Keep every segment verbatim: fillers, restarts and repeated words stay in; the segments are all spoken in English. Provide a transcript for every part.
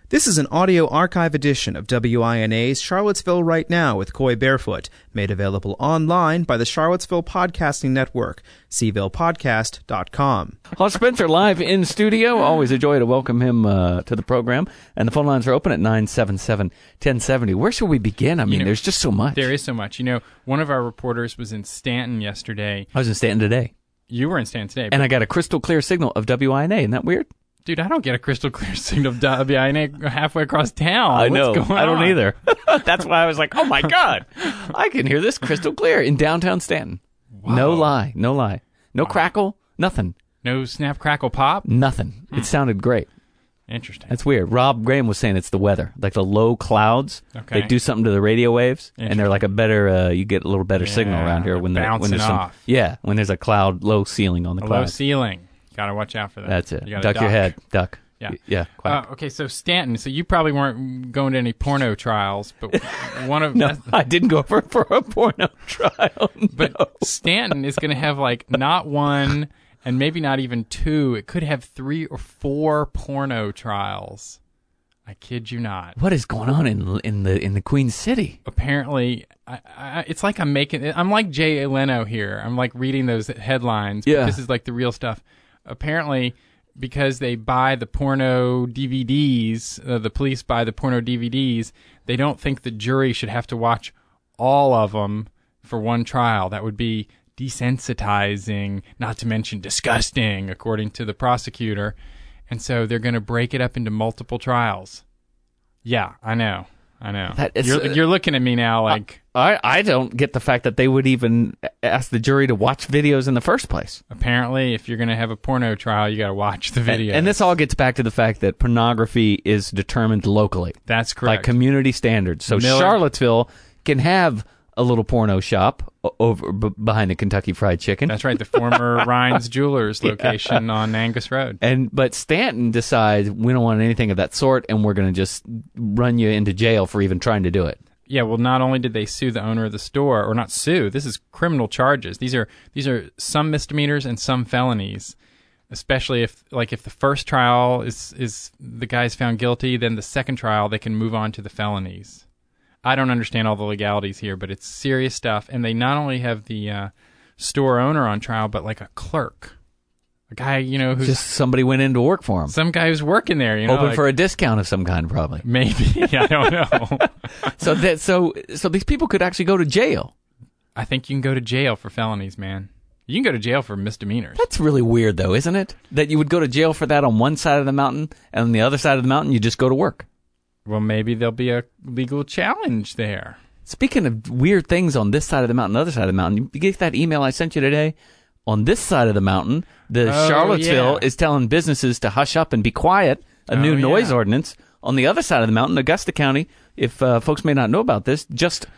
This is an audio archive edition of W I N A's Charlottesville Right Now with Coy Barefoot, made available online by the Charlottesville Podcasting Network, c ville podcast dot com. Hal Spencer live in studio. Always a joy to welcome him uh, to the program. And the phone lines are open at nine seven seven, one oh seven oh. Where should we begin? I mean, you know, there's just so much. There is so much. You know, one of our reporters was in Stanton yesterday. I was in Stanton today. You were in Stanton today. And I got a crystal clear signal of W I N A. Isn't that weird? Dude, I don't get a crystal clear signal of W I N A halfway across town. I What's know. Going I don't on? either. That's why I was like, oh, my God. I can hear this crystal clear in downtown Stanton. Wow. No lie. No lie. No Wow. crackle. Nothing. No snap, crackle, pop? Nothing. Hmm. It sounded great. Interesting. That's weird. Rob Graham was saying it's the weather. Like the low clouds, Okay. they do something to the radio waves, and they're like a better, uh, you get a little better Yeah, signal around here when, the, when bouncing there's some, off. yeah, when there's a cloud, low ceiling on the A cloud. low ceiling. Got to watch out for that. That's it. You gotta Duck, duck your head. Duck. Yeah. Y- Yeah. Quack. Uh, okay, so Stanton. So you probably weren't going to any porno trials, but one of no, that's- I didn't go for, for a porno trial. But no. Stanton is going to have like not one and maybe not even two. It could have three or four porno trials. I kid you not. What is going on in in the in the Queen City? Apparently, I, I, it's like I'm making. I'm like Jay Leno here. I'm like reading those headlines. But Yeah. this is like the real stuff. Apparently, because they buy the porno D V Ds, uh, the police buy the porno D V Ds. They don't think the jury should have to watch all of them for one trial. That would be desensitizing, not to mention disgusting, according to the prosecutor. And so they're going to break it up into multiple trials. Yeah, I know. I know. That is, you're, uh, you're looking at me now like... I, I don't get the fact that they would even ask the jury to watch videos in the first place. Apparently, if you're going to have a porno trial, you got to watch the video. And, and this all gets back to the fact that pornography is determined locally. That's By correct. community standards. So Miller- Charlottesville can have a little porno shop o- over b- behind the Kentucky Fried Chicken. That's right, the former Rhines Jewelers location on Angus Road. And but Stanton decides we don't want anything of that sort, and we're going to just run you into jail for even trying to do it. Yeah, well, not only did they sue the owner of the store, or not sue, this is criminal charges. These are these are some misdemeanors and some felonies. Especially if, like, if the first trial is is the guy's found guilty, then the second trial they can move on to the felonies. I don't understand all the legalities here, but it's serious stuff. And they not only have the uh, store owner on trial, but like a clerk, a guy, you know, who's Just somebody went in to work for him. some guy who's working there. You know, Hoping like, for a discount of some kind, probably. maybe. I don't know. So that so so these people could actually go to jail. I think you can go to jail for felonies, man. You can go to jail for misdemeanors. That's really weird, though, isn't it? That you would go to jail for that on one side of the mountain, and on the other side of the mountain, you just go to work. Well, maybe there'll be a legal challenge there. Speaking of weird things on this side of the mountain, the other side of the mountain, you get that email I sent you today? On this side of the mountain, the Oh, Charlottesville yeah. is telling businesses to hush up and be quiet, a Oh, new noise yeah. ordinance. On the other side of the mountain, Augusta County, if uh, folks may not know about this, just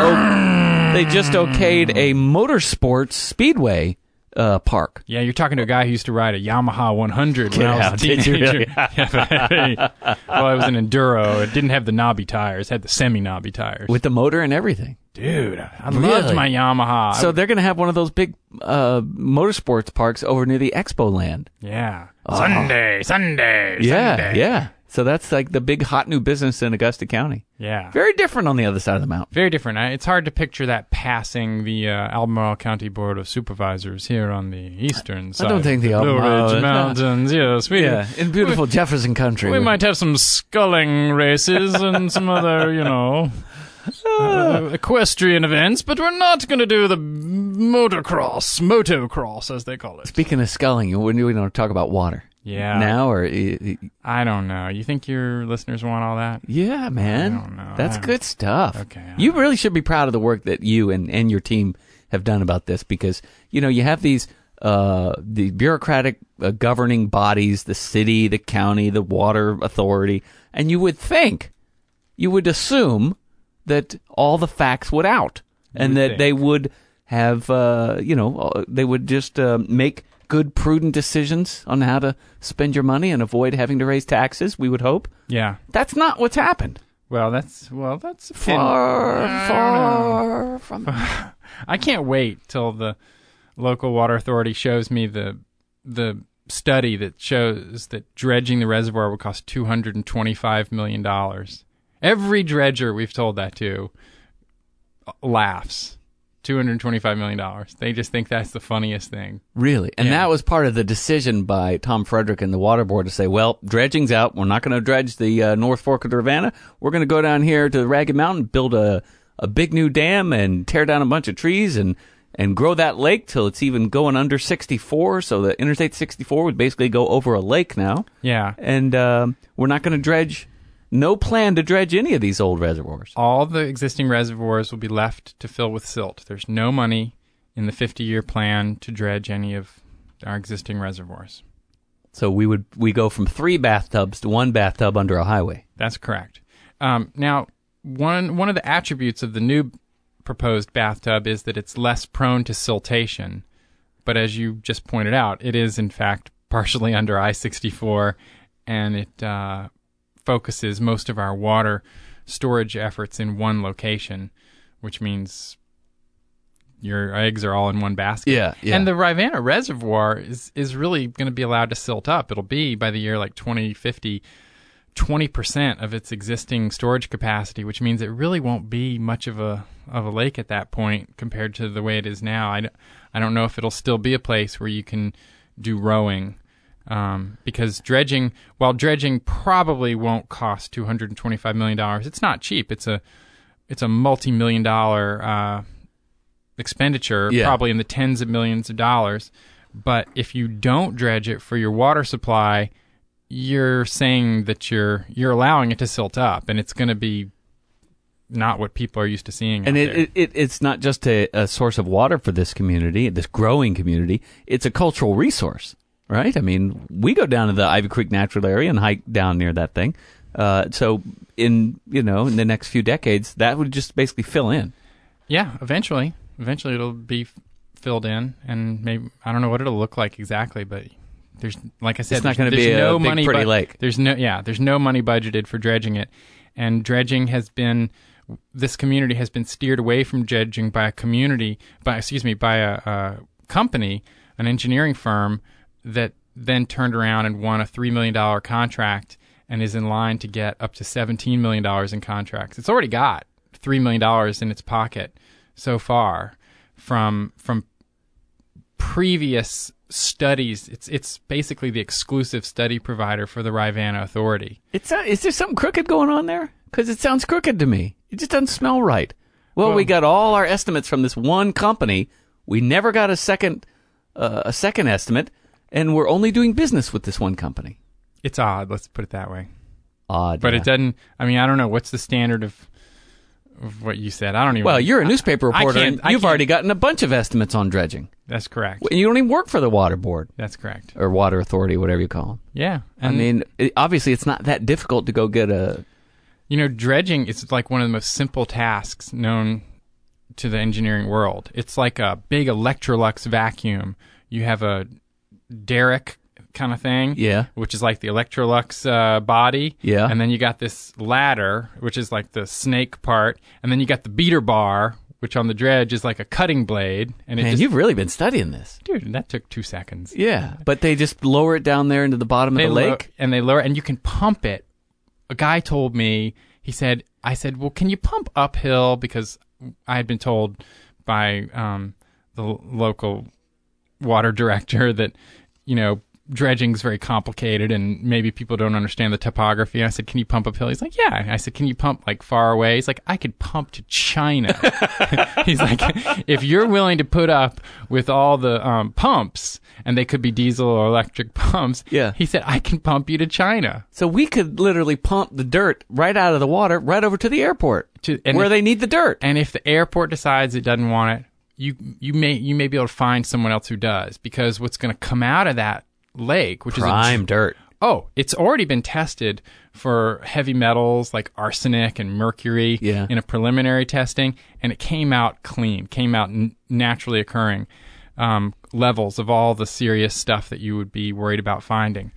o- they just okayed a motorsports speedway uh, park. Yeah, you're talking to a guy who used to ride a Yamaha one hundred when Get I was out, a did you teenager. really? Yeah, but- well, it was an Enduro. It didn't have the knobby tires. It had the semi-knobby tires. With the motor and everything. Dude, I Really? loved my Yamaha. So they're going to have one of those big uh, motorsports parks over near the Expo Land. yeah. Oh. Sunday, Sunday, Yeah, Sunday. yeah. So that's like the big hot new business in Augusta County. Yeah. Very different on the other side of the mountain. Very different. I- It's hard to picture that passing the uh, Albemarle County Board of Supervisors here on the eastern side. don't think the of Blue Albemarle- Ridge Mountains. Yes, we, Yeah, in beautiful Jefferson Country. we might have some sculling races and some other, you know, uh, equestrian events, but we're not going to do the motocross, motocross, as they call it. Speaking of sculling, when do we want to talk about water? Yeah. Now or uh, I don't know. You think your listeners want all that? yeah, man, I don't know. that's I don't- good stuff. Okay, I You really should be proud of the work that you and, and your team have done about this because you know you have these uh, the bureaucratic uh, governing bodies, the city, the county, the water authority, and you would think, you would assume that all the facts would out and would that think. they would have uh, you know uh, they would just uh, make good, prudent decisions on how to spend your money and avoid having to raise taxes, we would hope. Yeah. That's not what's happened. Well, that's well, that's Far, I don't far from... I can't wait till the local water authority shows me the the study that shows that dredging the reservoir would cost two hundred twenty-five million dollars. Every dredger we've told that to laughs. two hundred twenty-five million dollars. They just think that's the funniest thing. Really? And Yeah. that was part of the decision by Tom Frederick and the Water Board to say, well, dredging's out. We're not going to dredge the uh, North Fork of the Rivanna. We're going to go down here to the Ragged Mountain, build a, a big new dam and tear down a bunch of trees and and grow that lake till it's even going under sixty-four. So the Interstate sixty-four would basically go over a lake now. Yeah. And um, we're not going to dredge, no plan to dredge any of these old reservoirs. All the existing reservoirs will be left to fill with silt. There's no money in the fifty-year plan to dredge any of our existing reservoirs. So we would we go from three bathtubs to one bathtub under a highway. That's correct. Um, now, one one of the attributes of the new proposed bathtub is that it's less prone to siltation. But as you just pointed out, it is, in fact, partially under I sixty-four, and it uh, focuses most of our water storage efforts in one location, which means your eggs are all in one basket. Yeah, yeah. And the Rivanna Reservoir is, is really going to be allowed to silt up. It'll be, by the year like twenty fifty, twenty percent of its existing storage capacity, which means it really won't be much of a of a lake at that point compared to the way it is now. I, d- I don't know if it'll still be a place where you can do rowing, um, because dredging, while dredging probably won't cost two hundred twenty-five million dollars, it's not cheap. It's a it's a multi-million dollar uh, expenditure, Yeah. probably in the tens of millions of dollars. But if you don't dredge it for your water supply, you're saying that you're you're allowing it to silt up, and it's going to be not what people are used to seeing. And out it, there. it, it it's not just a, a source of water for this community, this growing community. It's a cultural resource, right? I mean, we go down to the Ivy Creek Natural Area and hike down near that thing. Uh, so in, you know, in the next few decades, that would just basically fill in. Yeah, eventually. Eventually it'll be f- filled in, and maybe, I don't know what it'll look like exactly, but there's, like I said, It's not there's- gonna there's be a no big, money pretty lake. There's no, yeah, there's no money budgeted for dredging it. And dredging has been, this community has been steered away from dredging by a community, by, excuse me, by a, a company, an engineering firm that then turned around and won a three million dollars contract and is in line to get up to seventeen million dollars in contracts. It's already got three million dollars in its pocket so far from from previous studies. It's it's basically the exclusive study provider for the Rivanna Authority. It's not, is there something crooked going on there? Because it sounds crooked to me. It just doesn't smell right. Well, Well- we got all our estimates from this one company. We never got a second uh, a second estimate, and we're only doing business with this one company. It's odd, let's put it that way. Odd. But yeah. it doesn't, I mean, I don't know, what's the standard of, of what you said? I don't even Well, you're a newspaper I reporter, can't- and I you've can't- already gotten a bunch of estimates on dredging. That's correct. And you don't even work for the Water Board That's correct. or Water Authority, whatever you call them. Yeah. I mean, it, obviously, it's not that difficult to go get a. You know, dredging is like one of the most simple tasks known to the engineering world. It's like a big Electrolux vacuum. You have a derrick kind of thing, Yeah. which is like the Electrolux uh, body. Yeah. And then you got this ladder, which is like the snake part. And then you got the beater bar, which on the dredge is like a cutting blade. And it Man, just, you've really been studying this. dude, that took two seconds. Yeah, but they just lower it down there into the bottom of They the lo- lake. and they lower, and you can pump it. A guy told me, he said, I said, well, can you pump uphill? Because I had been told by um, the l- local water director that, you know, dredging is very complicated and maybe people don't understand the topography. I said, can you pump uphill? He's like, yeah. I said, can you pump like far away? He's like, I could pump to China. He's like, if you're willing to put up with all the um, pumps, and they could be diesel or electric pumps, Yeah. he said, I can pump you to China. So we could literally pump the dirt right out of the water right over to the airport, To, and where if, they need the dirt. And if the airport decides it doesn't want it, you you may you may be able to find someone else who does, because what's going to come out of that lake, which Prime is a, dirt. oh, it's already been tested for heavy metals like arsenic and mercury Yeah. in a preliminary testing, and it came out clean, came out n- naturally occurring um, levels of all the serious stuff that you would be worried about finding.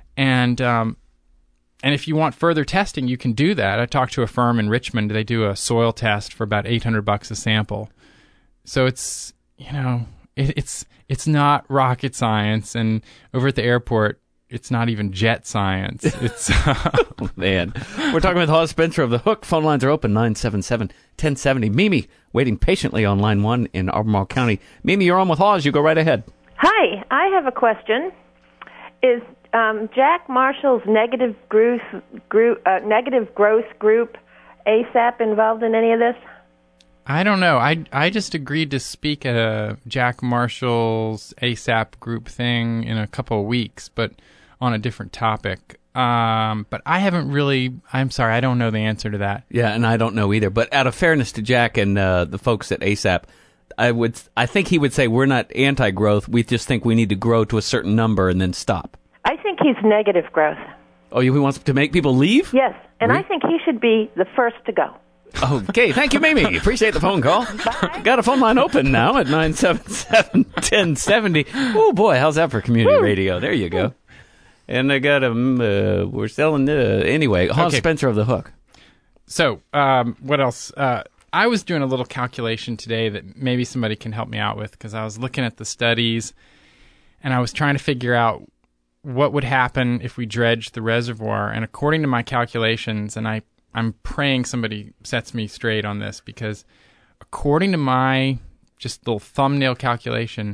And um, and if you want further testing, you can do that. I talked to a firm in Richmond. They do a soil test for about eight hundred bucks a sample. So it's, you know, it, it's it's not rocket science, and over at the airport, it's not even jet science. It's oh, man. We're talking with Hawes Spencer of The Hook. Phone lines are open, nine seven seven, one oh seven oh. Mimi, waiting patiently on line one in Albemarle County. Mimi, you're on with Hawes. You go right ahead. Hi, I have a question. Is um, Jack Marshall's negative growth, group, uh, negative growth group, A S A P, involved in any of this? I don't know. I, I just agreed to speak at a Jack Marshall's A S A P group thing in a couple of weeks, but on a different topic. Um, but I haven't really, I'm sorry, I don't know the answer to that. Yeah, and I don't know either. But out of fairness to Jack and uh, the folks at A S A P, I would, I think he would say we're not anti-growth. We just think we need to grow to a certain number and then stop. I think he's negative growth. Oh, he wants to make people leave? Yes, and Re- I think he should be the first to go. Okay, thank you, Mimi. Appreciate the phone call. Bye. Got a phone line open now at nine seven seven, one oh seven oh. Oh, boy, how's that for community Woo. radio? There you go. And I got a, uh, we're selling, uh, anyway, Hawes Okay. Spencer of The Hook. So, um, what else? Uh, I was doing a little calculation today that maybe somebody can help me out with, because I was looking at the studies, and I was trying to figure out what would happen if we dredged the reservoir. And according to my calculations, and I, I'm praying somebody sets me straight on this, because according to my just little thumbnail calculation,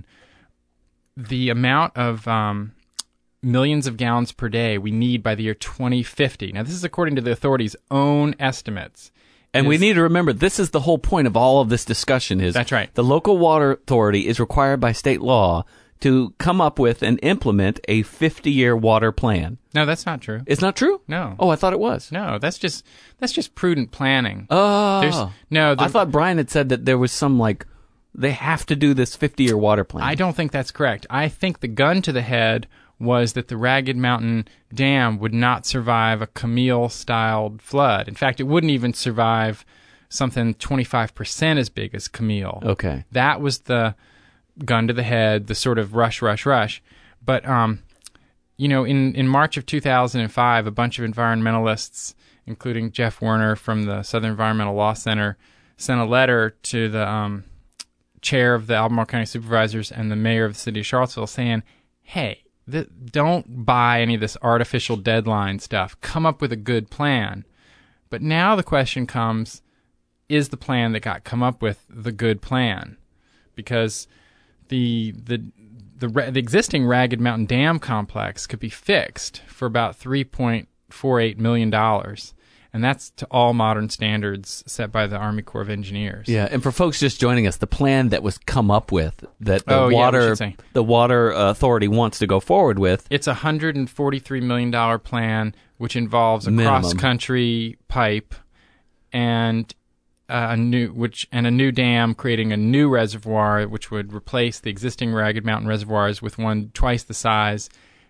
the amount of um, millions of gallons per day we need by the year twenty fifty. Now, this is according to the authorities' own estimates. And we is- need to remember, this is the whole point of all of this discussion is That's right. the local water authority is required by state law to come up with and implement a fifty-year water plan. No, that's not true. It's not true? No. Oh, I thought it was. No, that's just that's just prudent planning. Oh. There's no. The, I thought Brian had said that there was some, like, they have to do this fifty-year water plan. I don't think that's correct. I think the gun to the head was that the Ragged Mountain Dam would not survive a Camille-styled flood. In fact, it wouldn't even survive something twenty-five percent as big as Camille. Okay. That was the gun to the head, the sort of rush, rush, rush. But, um, you know, in, in March of two thousand five, a bunch of environmentalists, including Jeff Werner from the Southern Environmental Law Center, sent a letter to the um, chair of the Albemarle County Supervisors and the mayor of the city of Charlottesville saying, hey, th- don't buy any of this artificial deadline stuff. Come up with a good plan. But now the question comes, is the plan that got come up with the good plan? Because the the the, the existing Ragged Mountain Dam complex could be fixed for about three point four eight million dollars, and that's to all modern standards set by the Army Corps of Engineers. Yeah, and for folks just joining us, the plan that was come up with that the Oh, yeah, we water should say. the water authority wants to go forward with. It's a one hundred forty-three million dollars plan, which involves a Minimum. cross-country pipe and uh, a new which and a new dam, creating a new reservoir, which would replace the existing Ragged Mountain reservoirs with one twice the size,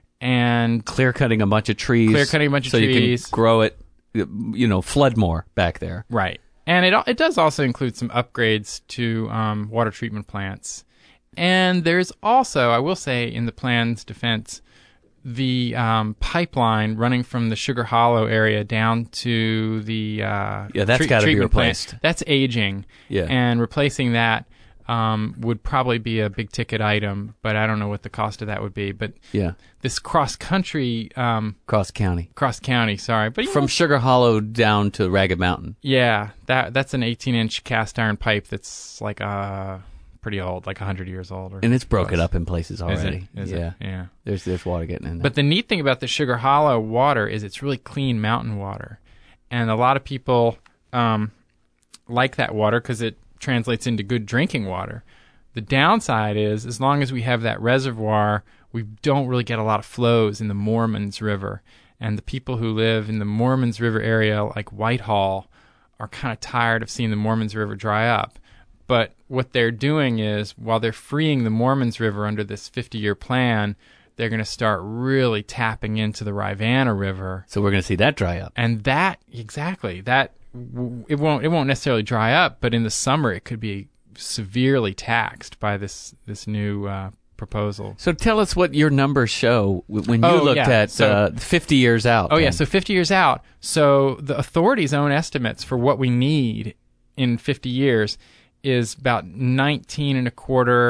and Clear cutting a bunch of trees. Clear cutting a bunch of so trees. you can grow it, you know, flood more back there. right. And it al- it does also include some upgrades to um, water treatment plants. And there's also, I will say, in the plan's defense, the um, pipeline running from the Sugar Hollow area down to the uh, Yeah, that's tre- gotta be treatment plant, replaced. that's aging. Yeah. And replacing that um, would probably be a big ticket item, but I don't know what the cost of that would be. But Yeah, this cross country, um, cross county. cross county, sorry, but you From know, Sugar Hollow down to Ragged Mountain. yeah, that that's an eighteen inch cast iron pipe that's like uh pretty old, like one hundred years old. Or And it's broken close. up in places Is already. it? Is yeah. it? Yeah. There's there's water getting in there. But the neat thing about the Sugar Hollow water is it's really clean mountain water. And a lot of people um, like that water because it translates into good drinking water. The downside is, as long as we have that reservoir, we don't really get a lot of flows in the Mormons River. And the people who live in the Mormons River area, like Whitehall, are kind of tired of seeing the Mormons River dry up. But what they're doing is, while they're freeing the Mormons River under this fifty-year plan, they're going to start really tapping into the Rivanna River. so we're going to see that dry up. And that, exactly, that, w- it won't it won't necessarily dry up, but in the summer it could be severely taxed by this, this new uh, proposal. So tell us what your numbers show w- when you Oh, looked yeah. at So- uh, fifty years out. Oh, yeah, then. so fifty years out. So the authorities' own estimates for what we need in fifty years is about nineteen and a quarter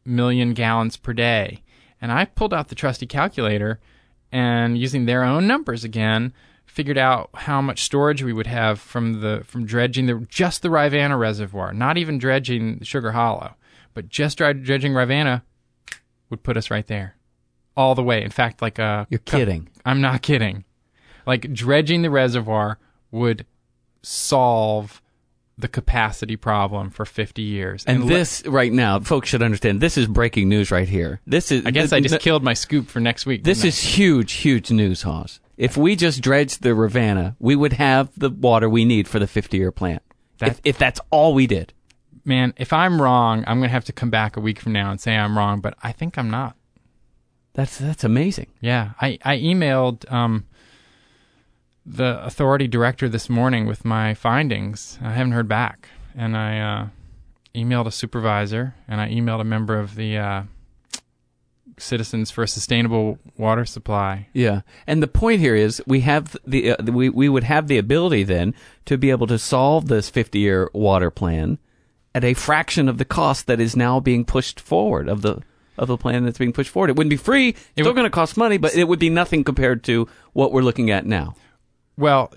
million gallons per day. And I pulled out the trusty calculator and, using their own numbers again, figured out how much storage we would have from the from dredging the just the Rivanna Reservoir, not even dredging Sugar Hollow, but just dredging Rivanna would put us right there, all the way. In fact, like a You're kidding. I'm not kidding. Like, dredging the reservoir would solve the capacity problem for fifty years. And, and this le- right now, folks should understand, this is breaking news right here. This is. I guess th- I just th- killed my scoop for next week. This is huge, huge news, Hoss. If we just dredged the Rivanna, we would have the water we need for the fifty-year plan. That, if, if that's all we did. Man, if I'm wrong, I'm going to have to come back a week from now and say I'm wrong, but I think I'm not. That's that's amazing. Yeah. I, I emailed um, the authority director this morning with my findings. I haven't heard back. And I uh, emailed a supervisor, and I emailed a member of the uh, Citizens for a Sustainable Water Supply. Yeah, and the point here is we have the uh, we we would have the ability then to be able to solve this fifty-year water plan at a fraction of the cost that is now being pushed forward of the of the plan that's being pushed forward. It wouldn't be free; it's it still would, going to cost money, but it would be nothing compared to what we're looking at now. Well,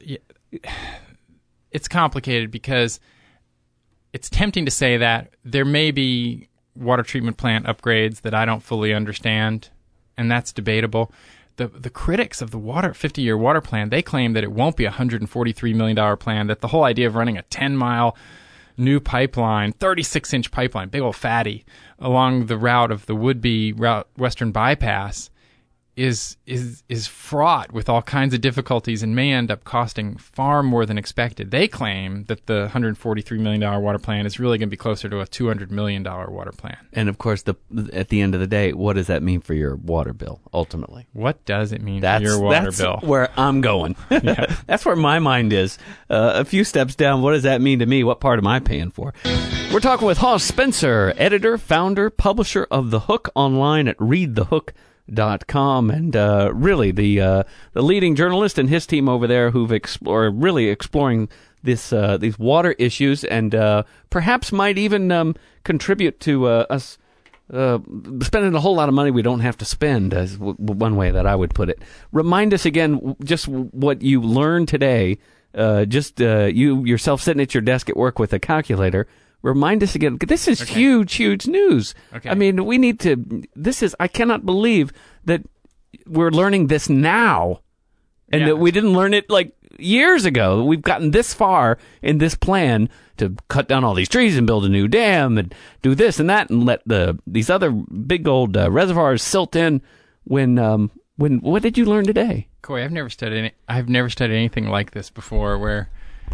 it's complicated because it's tempting to say that there may be water treatment plant upgrades that I don't fully understand, and that's debatable. The the critics of the water fifty-year water plan, they claim that it won't be a one hundred forty-three million dollars plan, that the whole idea of running a ten-mile new pipeline, thirty-six inch pipeline, big old fatty, along the route of the would-be route Western Bypass is is is fraught with all kinds of difficulties and may end up costing far more than expected. They claim that the one hundred forty-three million dollars water plan is really going to be closer to a two hundred million dollars water plan. And of course, the at the end of the day, what does that mean for your water bill ultimately? What does it mean that's, for your water that's bill? Where I'm going. Yeah. That's where my mind is. Uh, a few steps down, what does that mean to me? What part am I paying for? We're talking with Hoss Spencer, editor, founder, publisher of The Hook, online at read the hook dot com, and uh, really the uh, the leading journalist and his team over there who've explored really exploring this uh, these water issues, and uh, perhaps might even um, contribute to uh, us uh, spending a whole lot of money we don't have to spend, as w- one way that I would put it. Remind us again just what you learned today. Uh, just uh, you yourself sitting at your desk at work with a calculator. Remind us again. This is Okay. huge, huge news. Okay. I mean, we need to. This is. I cannot believe that we're learning this now, and Yeah. that we didn't learn it like years ago. We've gotten this far in this plan to cut down all these trees and build a new dam and do this and that and let the these other big old uh, reservoirs silt in. When um when what did you learn today? Coy, I've never studied any, I've never studied anything like this before, where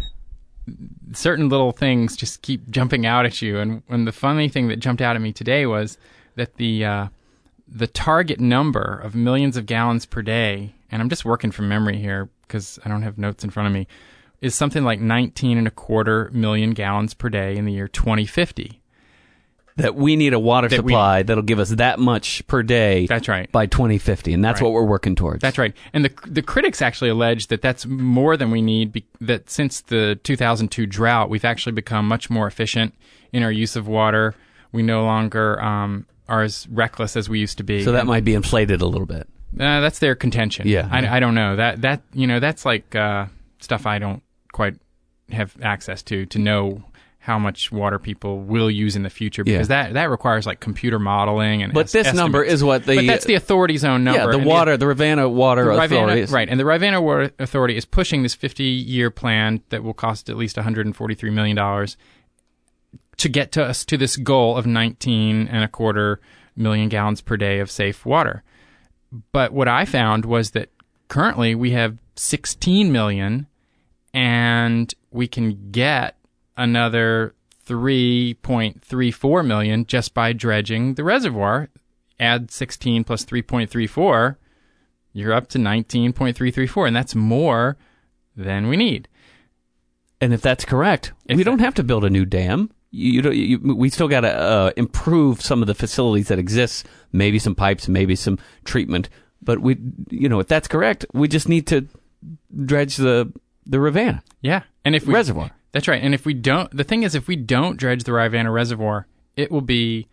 certain little things just keep jumping out at you. And, and the funny thing that jumped out at me today was that the uh, the target number of millions of gallons per day, and I'm just working from memory here because I don't have notes in front of me, is something like nineteen and a quarter million gallons per day in the year twenty fifty. That we need a water That we- supply that'll give us that much per day. That's right. By twenty fifty, and that's Right. what we're working towards. That's right. And the the critics actually allege that that's more than we need, be, that since the two thousand two drought, we've actually become much more efficient in our use of water. We no longer um, are as reckless as we used to be. So that And, might be inflated a little bit. uh, that's their contention. Yeah. I, I don't know. That, that you know, that's like uh, stuff I don't quite have access to, to know how much water people will use in the future, because Yeah. that, that requires like computer modeling. And But es- this number estimates. is what the... But that's the authority's own number. Yeah, the And water, the Rivanna Water the Authority. Rivanna, is- right, and the Rivanna Water Authority is pushing this fifty-year plan that will cost at least one hundred forty-three million dollars to get to us to this goal of nineteen and a quarter million gallons per day of safe water. But what I found was that currently we have sixteen million, and we can get another three point three four million just by dredging the reservoir. Add sixteen plus three point three four, you're up to nineteen point three three four, and that's more than we need. And if that's correct, If we that- don't have to build a new dam. You, you, don't- you, we still got to uh, improve some of the facilities that exist, maybe some pipes, maybe some treatment. But we, you know, if that's correct, we just need to dredge the the Rivanna Yeah, and if we, reservoir. that's right. And if we don't, the thing is, if we don't dredge the Rivanna Reservoir, it will be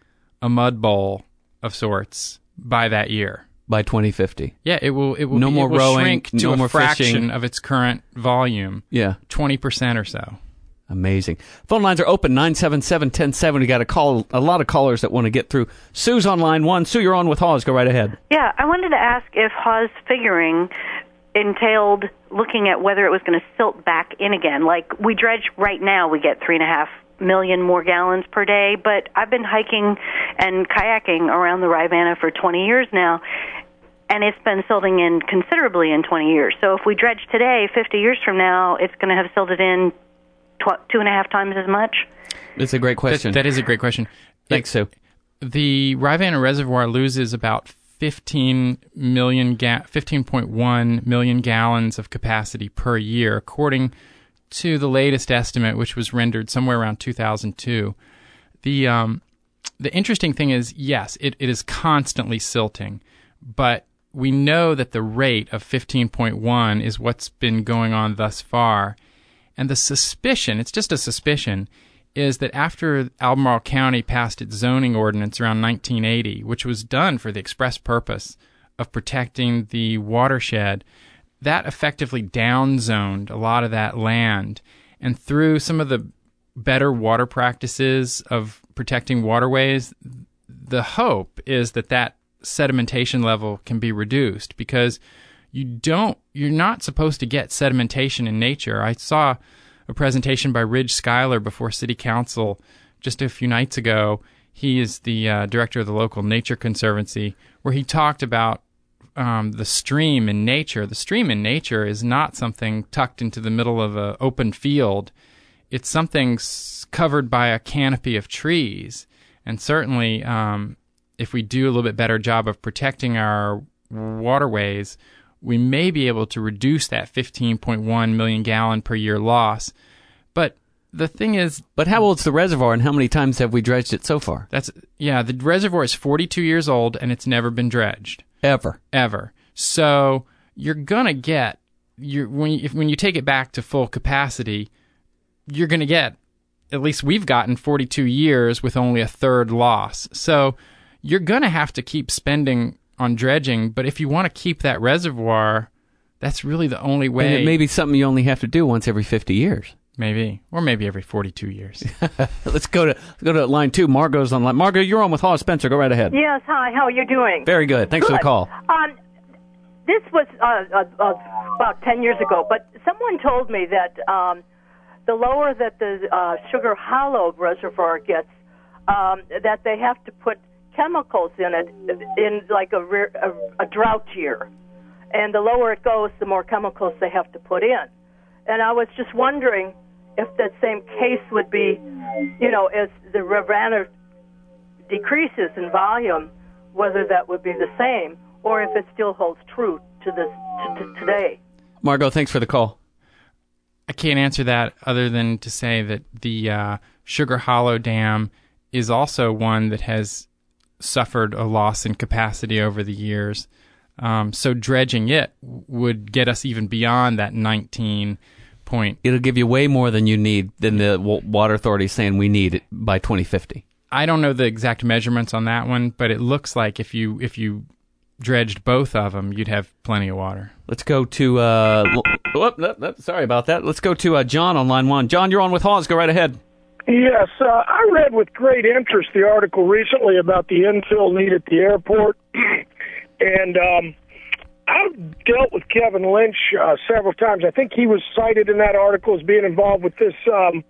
a mud bowl of sorts by that year. By twenty fifty. Yeah, it will. It will. No be, more it will rowing, shrink to no a more fraction fishing. of its current volume. Yeah. twenty percent or so. Amazing. Phone lines are open, nine seven seven, one oh seven. We got a call, a lot of callers that want to get through. Sue's on line one. Sue, you're on with Hawes. Go right ahead. Yeah, I wanted to ask if Hawes figuring entailed looking at whether it was going to silt back in again. Like, we dredge right now, we get three and a half million more gallons per day, but I've been hiking and kayaking around the Rivanna for twenty years now, and it's been silting in considerably in twenty years. So if we dredge today, fifty years from now, it's going to have silted in tw- two and a half times as much? It's a great question. That, that is a great question. Thanks, it, Sue. The Rivanna Reservoir loses about fifteen million ga- fifteen point one million gallons of capacity per year, according to the latest estimate, which was rendered somewhere around two thousand two. The um, the interesting thing is, yes, it, it is constantly silting, but we know that the rate of fifteen point one is what's been going on thus far. And the suspicion, it's just a suspicion, is that after Albemarle County passed its zoning ordinance around nineteen eighty, which was done for the express purpose of protecting the watershed, that effectively downzoned a lot of that land. And through some of the better water practices of protecting waterways, the hope is that that sedimentation level can be reduced, because you don't, you're not supposed to get sedimentation in nature. I saw a presentation by Ridge Schuyler before City Council just a few nights ago. He is the uh, director of the local Nature Conservancy, where he talked about um, the stream in nature. The stream in nature is not something tucked into the middle of an open field. It's something s- covered by a canopy of trees. And certainly, um, if we do a little bit better job of protecting our waterways, we may be able to reduce that fifteen point one million gallon per year loss. But the thing is... But how old's the reservoir, and how many times have we dredged it so far? That's yeah, the reservoir is forty-two years old, and it's never been dredged. Ever. Ever. So you're going to get... You're, when, you, if, when you take it back to full capacity, you're going to get... At least we've gotten forty-two years with only a third loss. So you're going to have to keep spending on dredging, but if you want to keep that reservoir, that's really the only way. And it may be something you only have to do once every fifty years. Maybe. Or maybe every forty-two years. Let's go to let's go to line two. Margot's on line. Margot, you're on with Hawes Spencer. Go right ahead. Yes, hi. How are you doing? Very good. Thanks good. for the call. Um, this was uh, uh, uh, about ten years ago, but someone told me that um, the lower that the uh, Sugar Hollow Reservoir gets, um, that they have to put chemicals in it in like a, a, a drought year. And the lower it goes, the more chemicals they have to put in. And I was just wondering if that same case would be, you know, as the Rivanna decreases in volume, whether that would be the same, or if it still holds true to this to, to today. Margot, thanks for the call. I can't answer that other than to say that the uh, Sugar Hollow Dam is also one that has suffered a loss in capacity over the years. Um, so dredging it would get us even beyond that nineteen point. It'll give you way more than you need, than the Water Authority is saying we need it by twenty fifty. I don't know the exact measurements on that one, but it looks like if you if you dredged both of them, you'd have plenty of water. Let's go to, uh, whoop, no, no, sorry about that. Let's go to uh, John on line one. John, you're on with Hawes. Go right ahead. Yes, uh, I read with great interest the article recently about the infill need at the airport. And um, I've dealt with Kevin Lynch uh, several times. I think he was cited in that article as being involved with this um,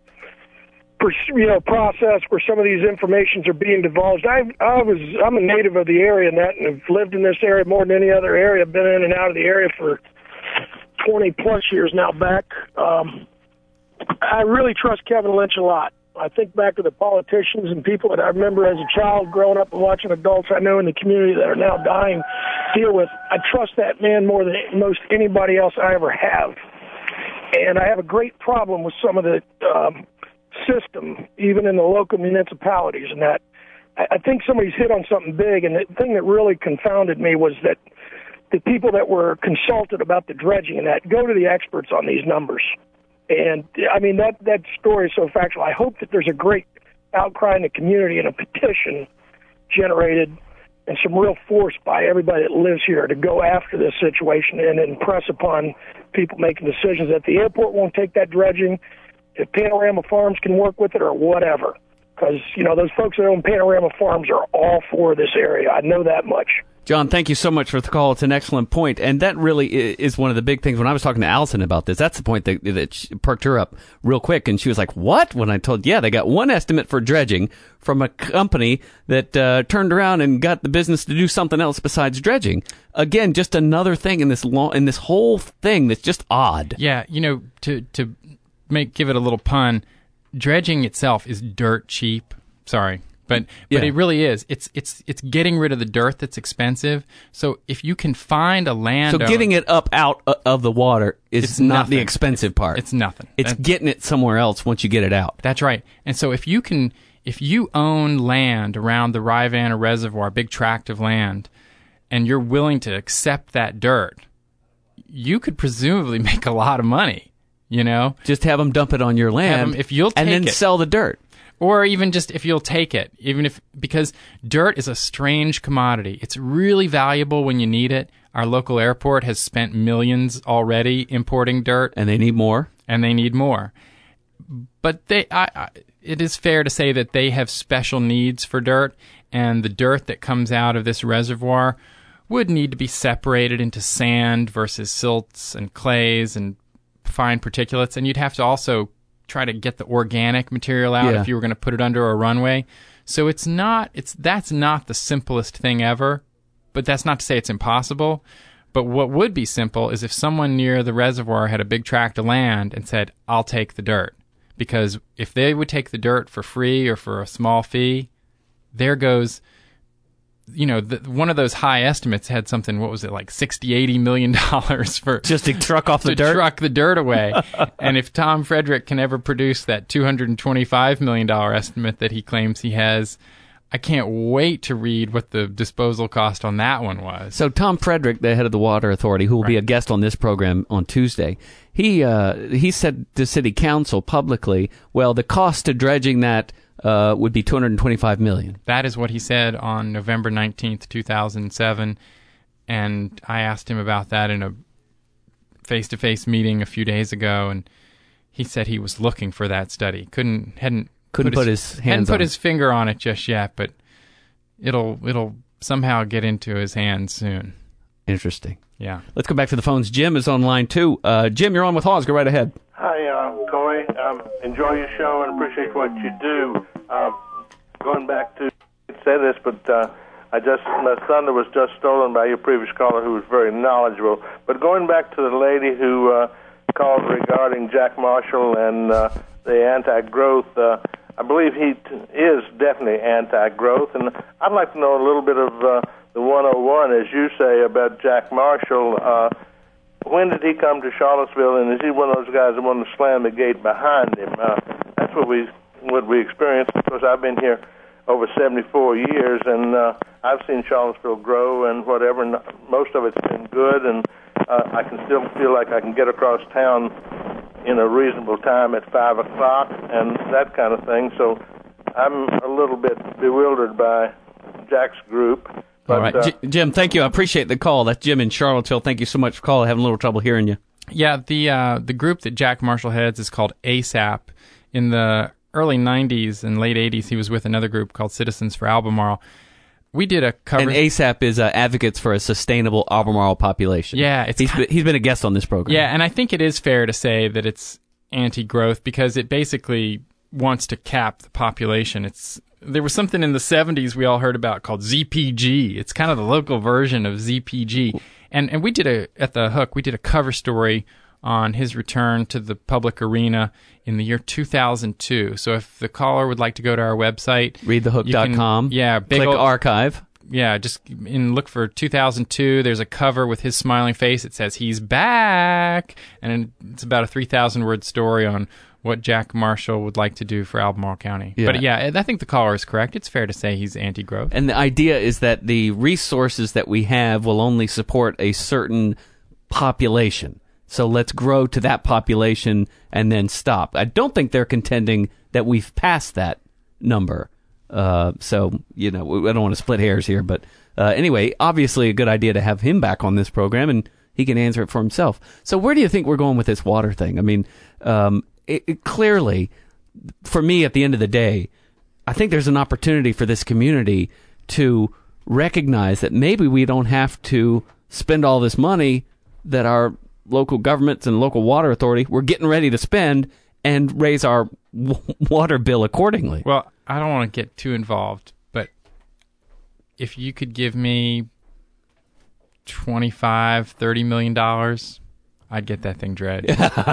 you know, process where some of these informations are being divulged. I, I was, I'm a native of the area and that, and have lived in this area more than any other area. I've been in and out of the area for twenty plus years now back. Um, I really trust Kevin Lynch a lot. I think back to the politicians and people that I remember as a child growing up and watching adults I know in the community that are now dying deal with. I trust that man more than most anybody else I ever have. And I have a great problem with some of the um, system, even in the local municipalities, and that I, I think somebody's hit on something big. And the thing that really confounded me was that the people that were consulted about the dredging and that go to the experts on these numbers. And, I mean, that, that story is so factual. I hope that there's a great outcry in the community and a petition generated and some real force by everybody that lives here to go after this situation and impress upon people making decisions that the airport won't take that dredging, if Panorama Farms can work with it or whatever. Because, you know, those folks that own Panorama Farms are all for this area. I know that much. John, thank you so much for the call. It's an excellent point, and that really is one of the big things. When I was talking to Allison about this, that's the point that, that perked her up real quick, and she was like, what? When I told, yeah, they got one estimate for dredging from a company that uh, turned around and got the business to do something else besides dredging. Again, just another thing in this long, in this whole thing that's just odd. Yeah, you know, to to make give it a little pun, dredging itself is dirt cheap. Sorry. But but yeah. it really is. It's it's it's getting rid of the dirt that's expensive. So if you can find a land, so getting it up out of the water is it's not nothing. the expensive part. It's nothing. It's that's, getting it somewhere else once you get it out. That's right. And so if you can, if you own land around the Rivanna Reservoir, big tract of land, and you're willing to accept that dirt, you could presumably make a lot of money. You know, just have them dump it on your land, have them, if you'll take and then it, sell the dirt. Or even just if you'll take it, even if, because dirt is a strange commodity. It's really valuable when you need it. Our local airport has spent millions already importing dirt. And they need more. And they need more. But they, I, I, it is fair to say that they have special needs for dirt, and the dirt that comes out of this reservoir would need to be separated into sand versus silts and clays and fine particulates, and you'd have to also try to get the organic material out yeah. if you were going to put it under a runway. So it's not it's that's not the simplest thing ever, but that's not to say it's impossible. But what would be simple is if someone near the reservoir had a big tract of land and said, I'll take the dirt. Because if they would take the dirt for free or for a small fee, there goes, you know, the, one of those high estimates had something, what was it, like sixty, eighty million dollars for just to truck off the to dirt? truck the dirt away. And if Tom Frederick can ever produce that two hundred twenty-five million dollars estimate that he claims he has, I can't wait to read what the disposal cost on that one was. So Tom Frederick, the head of the Water Authority, who will right. be a guest on this program on Tuesday, he uh, he said to City Council publicly, well, the cost to dredging that Uh, would be two hundred twenty-five million dollars. That is what he said on November nineteenth, two thousand seven, and I asked him about that in a face-to-face meeting a few days ago, and he said he was looking for that study. Couldn't hadn't couldn't put, put his, his hands hadn't put on his finger on it just yet, but it'll it'll somehow get into his hands soon. Interesting. Yeah. Let's go back to the phones. Jim is on line two. Uh, Jim, you're on with Hawes. Go right ahead. Hi, uh, Coy. Um, enjoy your show and appreciate what you do. Uh, going back to, I say this, but uh, I just my thunder was just stolen by your previous caller, who was very knowledgeable. But going back to the lady who uh, called regarding Jack Marshall and uh, the anti-growth, uh, I believe he t- is definitely anti-growth, and I'd like to know a little bit of uh, the one oh one, as you say, about Jack Marshall. Uh, when did he come to Charlottesville, and is he one of those guys that want to slam the gate behind him? Uh, that's what we what we experienced. Of course, I've been here over seventy-four years, and uh, I've seen Charlottesville grow and whatever, and most of it's been good, and uh, I can still feel like I can get across town in a reasonable time at five o'clock and that kind of thing. So I'm a little bit bewildered by Jack's group. But, All right. uh, J- Jim, thank you. I appreciate the call. That's Jim in Charlottesville. Thank you so much for calling. Having a little trouble hearing you. Yeah, the uh, the group that Jack Marshall heads is called A S A P. In the early nineties and late eighties, he was with another group called Citizens for Albemarle. We did a cover. And A S A P is uh, Advocates for a Sustainable Albemarle Population. Yeah, it's he's kind been, he's been a guest on this program. Yeah, and I think it is fair to say that it's anti-growth because it basically wants to cap the population. It's there was something in the seventies we all heard about called Z P G. It's kind of the local version of Z P G. And and we did a at the Hook, we did a cover story on his return to the public arena in the year two thousand two. So if the caller would like to go to our website, read the hook dot com. Yeah, big click old, archive. Yeah, just in look for two thousand two. There's a cover with his smiling face. It says he's back, and it's about a three thousand word story on what Jack Marshall would like to do for Albemarle County. Yeah. But yeah, I think the caller is correct. It's fair to say he's anti-growth. And the idea is that the resources that we have will only support a certain population. So let's grow to that population and then stop. I don't think they're contending that we've passed that number. Uh, so, you know, we, I don't want to split hairs here. But uh, anyway, obviously a good idea to have him back on this program, and he can answer it for himself. So where do you think we're going with this water thing? I mean, um, it, it clearly, for me, at the end of the day, I think there's an opportunity for this community to recognize that maybe we don't have to spend all this money that our local governments and local water authority were getting ready to spend and raise our w- water bill accordingly. Well, I don't want to get too involved, but if you could give me twenty-five, thirty million dollars, I'd get that thing dredged.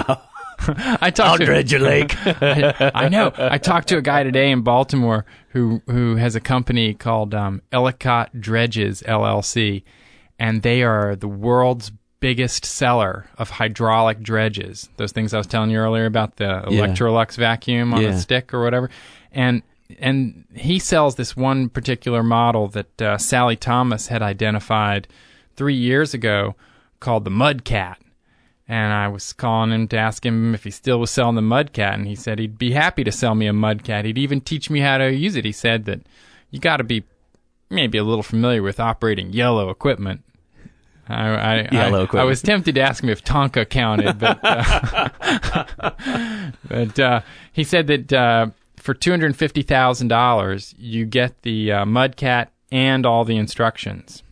I talked I'll to, dredge your lake. I, I know. I talked to a guy today in Baltimore who who has a company called um, Ellicott Dredges L L C, and they are the world's biggest seller of hydraulic dredges. Those things I was telling you earlier about the Yeah. Electrolux vacuum on Yeah. a stick or whatever, and and he sells this one particular model that uh, Sally Thomas had identified three years ago called the Mudcat. And I was calling him to ask him if he still was selling the Mudcat, and he said he'd be happy to sell me a Mudcat. He'd even teach me how to use it. He said that you got to be maybe a little familiar with operating yellow equipment. I, I, Yellow I, equipment. I was tempted to ask him if Tonka counted, but uh, but uh, he said that uh, for two hundred fifty thousand dollars, you get the uh, Mudcat and all the instructions.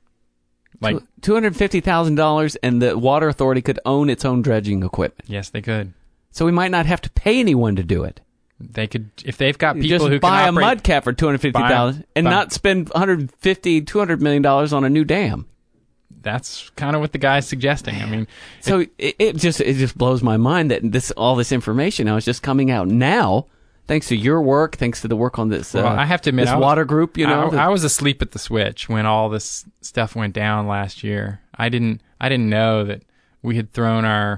Like two hundred fifty thousand dollars, and the water authority could own its own dredging equipment. yes, they could. So we might not have to pay anyone to do it. They could if they've got people Just who buy can a operate, Mudcat for two hundred fifty thousand dollars and buy- not spend one hundred fifty, two hundred million dollars on a new dam. That's kind of what the guy's suggesting. I mean, So it, it just it just blows my mind that this all this information now is just coming out now, thanks to your work, thanks to the work on this. well, uh, I have to admit, this I was- water group. You know, I, that- I was asleep at the switch when all this stuff went down last year. I didn't. I didn't know that we had thrown our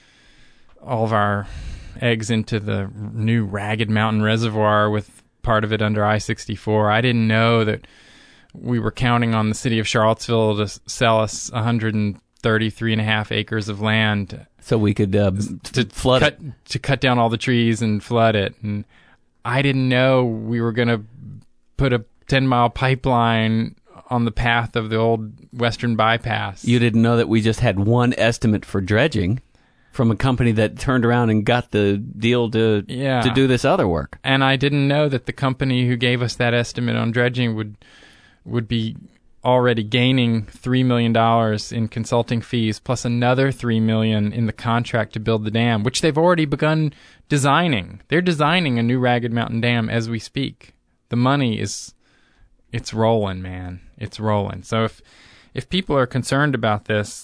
all of our eggs into the new Ragged Mountain Reservoir with part of it under I sixty-four. I didn't know that we were counting on the city of Charlottesville to s- sell us one hundred thirty-three and a half acres of land so we could uh, to flood cut, it. to cut down all the trees and flood it. And I didn't know we were going to put a ten mile pipeline on the path of the old Western Bypass. You didn't know that we just had one estimate for dredging from a company that turned around and got the deal to Yeah. to do this other work. And I didn't know that the company who gave us that estimate on dredging would would be already gaining three million dollars in consulting fees plus another three million dollars in the contract to build the dam, which they've already begun designing. They're designing a new Ragged Mountain Dam as we speak. The money is it's rolling, man. It's rolling. So if if people are concerned about this,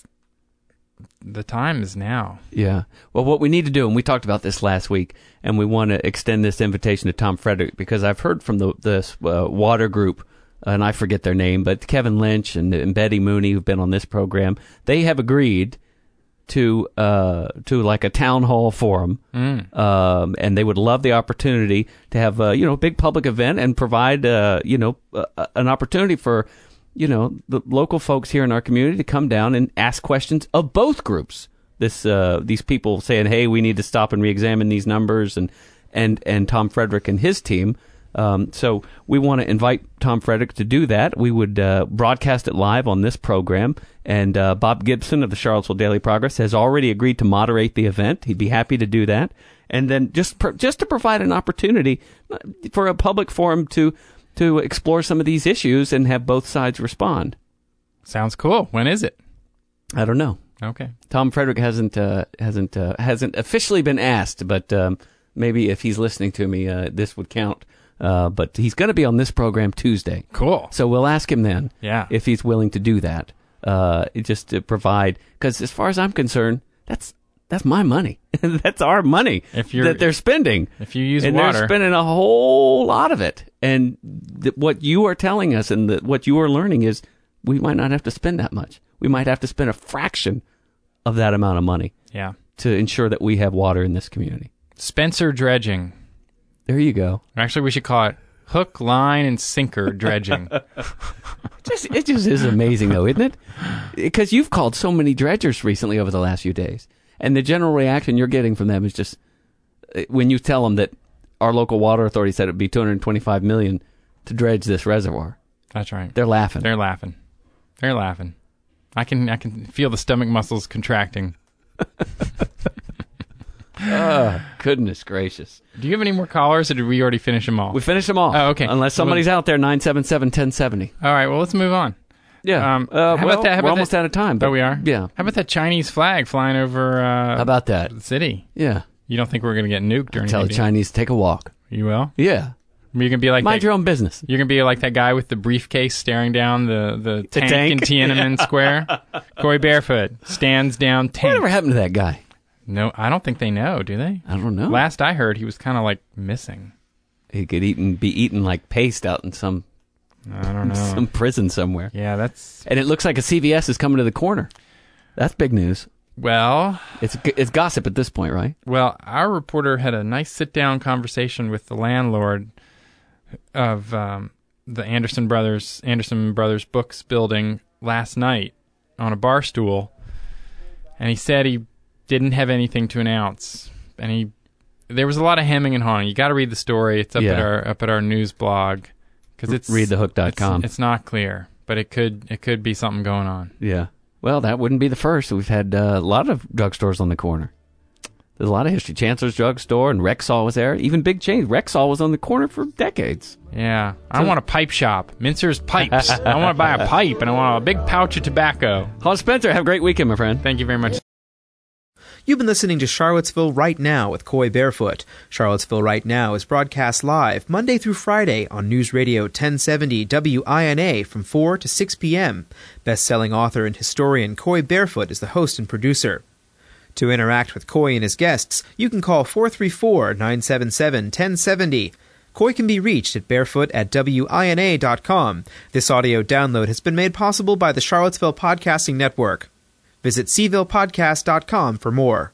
the time is now. Yeah. Well, what we need to do, and we talked about this last week, and we want to extend this invitation to Tom Frederick because I've heard from the this uh, water group, and I forget their name, but Kevin Lynch and, and Betty Mooney, who've been on this program, they have agreed to uh, to like a town hall forum, Mm. um, and they would love the opportunity to have a you know big public event and provide uh, you know uh, an opportunity for you know the local folks here in our community to come down and ask questions of both groups. This uh, these people saying, hey, we need to stop and reexamine these numbers, and and and Tom Frederick and his team. Um, so we want to invite Tom Frederick to do that. We would uh, broadcast it live on this program. And uh, Bob Gibson of the Charlottesville Daily Progress has already agreed to moderate the event. He'd be happy to do that. And then just per, just to provide an opportunity for a public forum to to explore some of these issues and have both sides respond. Sounds cool. When is it? I don't know. Okay. Tom Frederick hasn't uh, hasn't uh, hasn't officially been asked, but um, maybe if he's listening to me, uh, this would count. Uh, but he's going to be on this program Tuesday. Cool. So we'll ask him then Yeah. if he's willing to do that. Uh, just to provide, because as far as I'm concerned, that's that's my money. That's our money If you're- that they're spending. If you use and water, they're spending a whole lot of it. And th- what you are telling us and the, what you are learning is we might not have to spend that much. We might have to spend a fraction of that amount of money yeah. to ensure that we have water in this community. Spencer dredging. There you go. Actually, we should call it hook, line, and sinker dredging. Just, it just is amazing, though, isn't it? Because you've called so many dredgers recently over the last few days, and the general reaction you're getting from them is just when you tell them that our local water authority said it'd be two hundred twenty-five million dollars, to dredge this reservoir. That's right. They're laughing. They're laughing. They're laughing. I can I can feel the stomach muscles contracting. Oh, goodness gracious. Do you have any more callers, or did we already finish them all? We finished them all. Oh, okay. Unless somebody's well, out there, nine seven seven, one oh seven oh. All right, well, let's move on. Yeah. Um, uh, how well, about that? How we're about almost that? out of time. But Oh, we are? Yeah. How about that Chinese flag flying over uh, How about that? the city? Yeah. You don't think we're going to get nuked or anything? Tell the do you? Chinese to take a walk. You will? Yeah. You're going to be like Mind that, your own business. You're going to be like that guy with the briefcase staring down the, the, The tank, tank. in Tiananmen Square. Corey Barefoot stands down tank. Whatever happened to that guy? No, I don't think they know, do they? I don't know. Last I heard, he was kind of like missing. He could eat and be eaten like paste out in some I don't know. some prison somewhere. Yeah, that's... And it looks like a C V S is coming to the corner. That's big news. Well... It's it's gossip at this point, right? Well, our reporter had a nice sit-down conversation with the landlord of um, the Anderson Brothers Anderson Brothers Books building last night on a bar stool, and he said he didn't have anything to announce, and he there was a lot of hemming and hawing. You got to read the story. It's up Yeah. at our up at our news blog because it's read the hook dot com. It's, it's not clear, but it could it could be something going on. Yeah. Well, that wouldn't be the first. We've had uh, a lot of drugstores on the corner. There's a lot of history. Chancellor's Drugstore and Rexall was there. Even big chains. Rexall was on the corner for decades. Yeah. I want a pipe shop. Mincer's Pipes. I want to buy a pipe, and I want a big pouch of tobacco. Hans Spencer, have a great weekend, my friend. Thank you very much. You've been listening to Charlottesville Right Now with Coy Barefoot. Charlottesville Right Now is broadcast live Monday through Friday on News Radio ten seventy W I N A from four to six p.m. Best-selling author and historian Coy Barefoot is the host and producer. To interact with Coy and his guests, you can call four three four, nine seven seven, one zero seven zero. Coy can be reached at barefoot at W I N A dot com. This audio download has been made possible by the Charlottesville Podcasting Network. Visit seville podcast dot com for more.